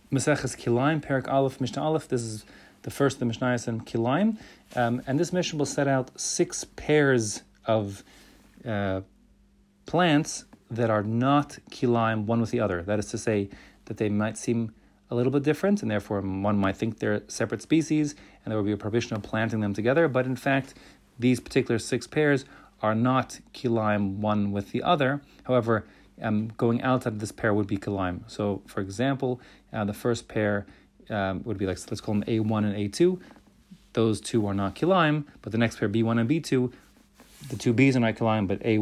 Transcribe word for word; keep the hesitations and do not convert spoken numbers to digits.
Maseches Kilayim, Perek Aleph, Mishnah Aleph. This is the first of the Mishnayos in Kilayim. Um, and this Mishnah will set out six pairs of uh, plants that are not Kilayim one with the other. That is to say that they might seem a little bit different, and therefore one might think they're separate species, and there will be a prohibition of planting them together. But in fact, these particular six pairs are not Kilayim one with the other. However, um, going outside of this pair would be Kilayim. So, for example, uh, the first pair um, would be like, let's call them A one and A two. Those two are not Kilayim, but the next pair, B one and B two, the two B's are not Kilayim, but A